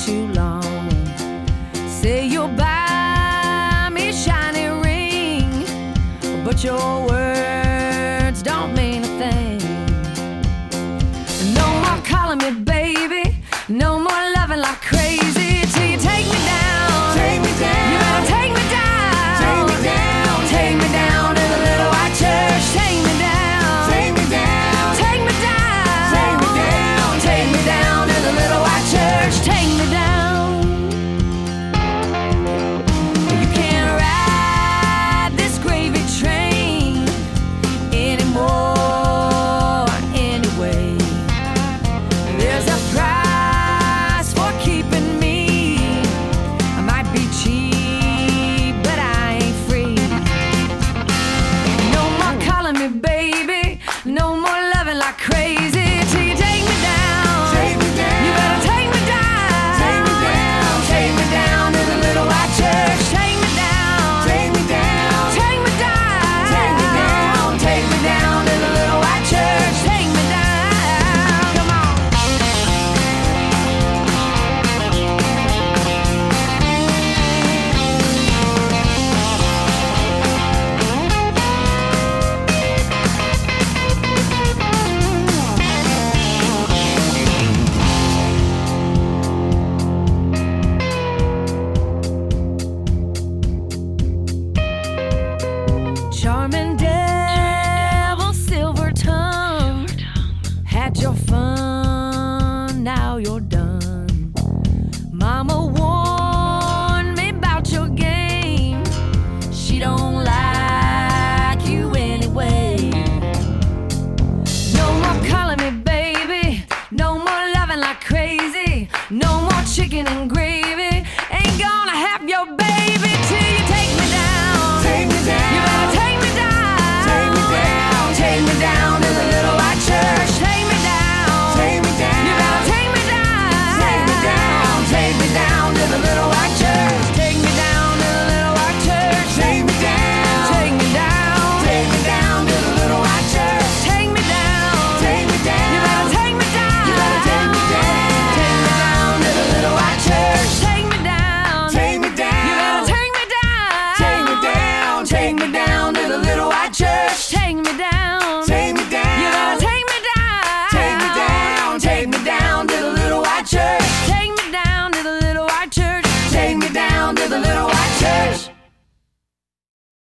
too long. Say you'll buy me a shiny ring, but your words don't mean a thing. No more calling me baby, no more loving like crazy, till you take me down. Take me down. You better take me down. Take me down. Take me down to the little white church. Take me down. Take me down. Take me down. Take me down. Take me down to the little white church. Take me down. You can't ride this gravy train anymore anyway. There's a price for keeping me. I might be cheap, but I ain't free. No more calling me baby, no more loving like crazy, till you take me down. Take me down. You better take me down. Take me down. Take me down to the little white church. Take me down. Take me down. Take me down. Take me down. Take me down to the little white church. Take me down. Come on. Charming devil, silver tongue, had your fun, now you're done. Mama warned me about your game, she don't like you anyway. No more calling me baby, no more loving like crazy, no more chicken and gravy, ain't gonna have your baby till